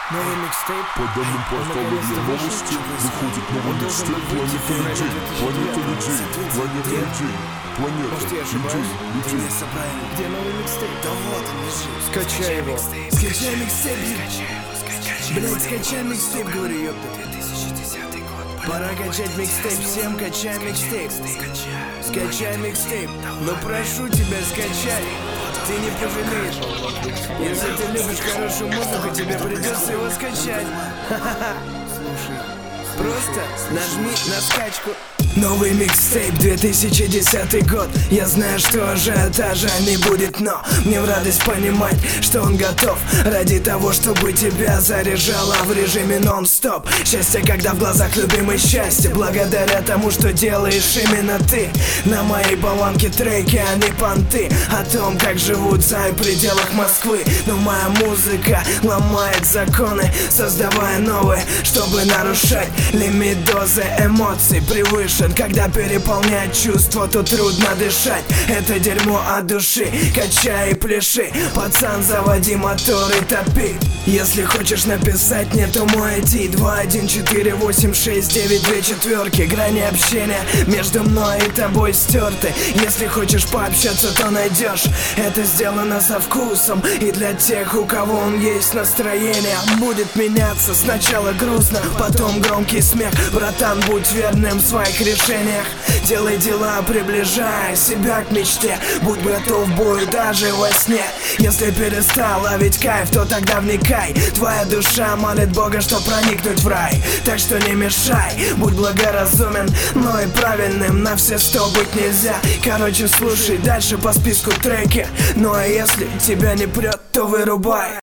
Новый микстейп. По данным портала РИА Новости выходит новый микстейп «Планета людей». Планета людей. Планета людей. Планета Может, я ошибаюсь? людей. Где новый микстейп? Да вот он лежит. Скачай его. Скачай микстейп. Блять, скачай микстейп, говорю, ёпта. 2010 год. Пора качать микстейп, всем качай микстейп. Скачай микстейп. Но прошу тебя, скачай. Ты не пожалеешь. Если ты любишь хорошую музыку, тебе придется его скачать. Слушай. Просто нажми на скачку. Новый микстейп, 2010 год. Я знаю, что ажиотажа не будет, но мне в радость понимать, что он готов ради того, чтобы тебя заряжало в режиме нон-стоп. Счастье, когда в глазах любимое счастье, благодаря тому, что делаешь именно ты. На моей болванке треки, а не понты о том, как живут за пределах Москвы. Но моя музыка ломает законы, создавая новые, чтобы нарушать лимит дозы эмоций превышен. Когда переполняет чувство, то трудно дышать. Это дерьмо от души, качай и пляши. Пацан, заводи мотор и топи. Если хочешь написать мне, то мой ID 2148692 грани общения между мной и тобой стерты. Если хочешь пообщаться, то найдешь. Это сделано со вкусом и для тех, у кого он есть настроение. Будет меняться, сначала грустно, потом громкий смех. Братан, будь верным в своих решениях. Делай дела, приближая себя к мечте. Будь готов к бою даже во сне. Если перестал ловить кайф, то тогда вникай. Твоя душа молит Бога, что проникнуть в рай. Так что не мешай, будь благоразумен, но и правильным на все 100 быть нельзя. Короче, слушай дальше по списку треки. Ну а если тебя не прет, то вырубай.